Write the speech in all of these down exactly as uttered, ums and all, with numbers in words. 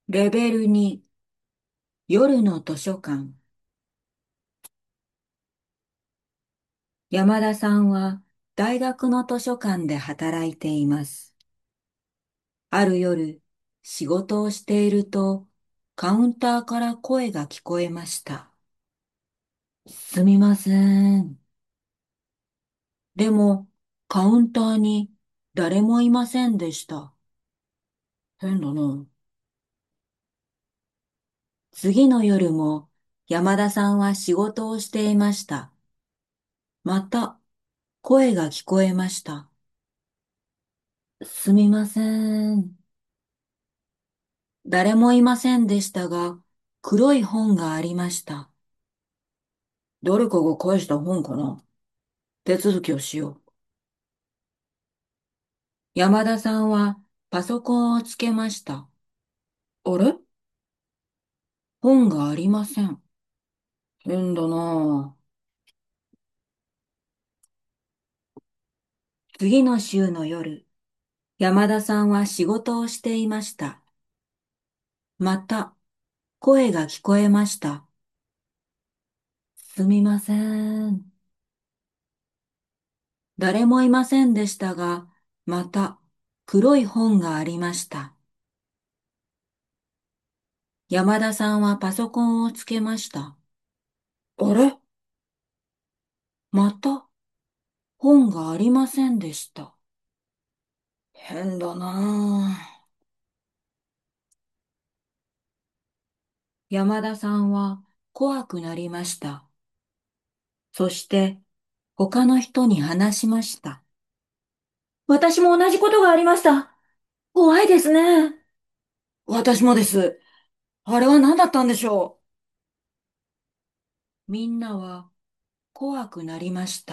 レベルに、夜の図書館。山田さんは大学の図書館で働いています。ある夜、仕事をしていると、カウンターから声が聞こえました。すみません。でも、カウンターに誰もいませんでした。変だな。次の夜も山田さんは仕事をしていました。また声が聞こえました。すみません。誰もいませんでしたが、黒い本がありました。誰かが返した本かな。手続きをしよう。山田さんはパソコンをつけました。あれ、本がありません。変だなあ。次の週の夜、山田さんは仕事をしていました。また、声が聞こえました。すみません。誰もいませんでしたが、また黒い本がありました。山田さんはパソコンをつけました。あれ、また本がありませんでした。変だなあ。山田さんは怖くなりました。そして他の人に話しました。私も同じことがありました。怖いですね。私もです。あれは何だったんでしょう。みんなは怖くなりました。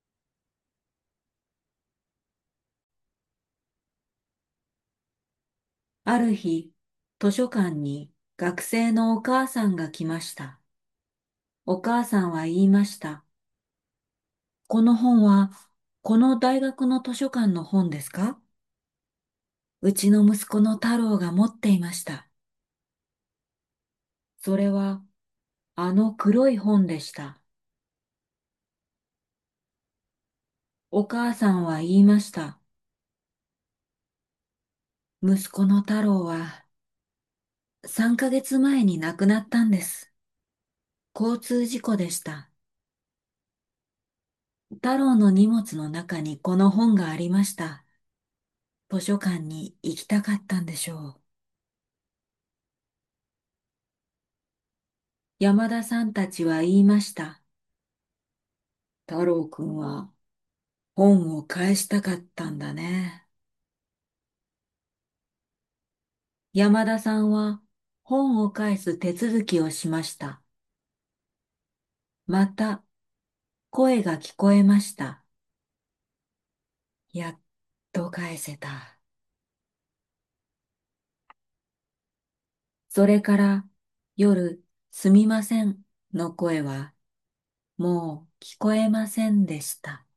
ある日、図書館に学生のお母さんが来ました。お母さんは言いました。この本は、この大学の図書館の本ですか？うちの息子の太郎が持っていました。それは、あの黒い本でした。お母さんは言いました。息子の太郎は、さんかげつまえに亡くなったんです。交通事故でした。太郎の荷物の中にこの本がありました。図書館に行きたかったんでしょう。山田さんたちは言いました。太郎くんは本を返したかったんだね。山田さんは本を返す手続きをしました。また声が聞こえました。やっと返せた。それから夜、すみませんの声はもう聞こえませんでした。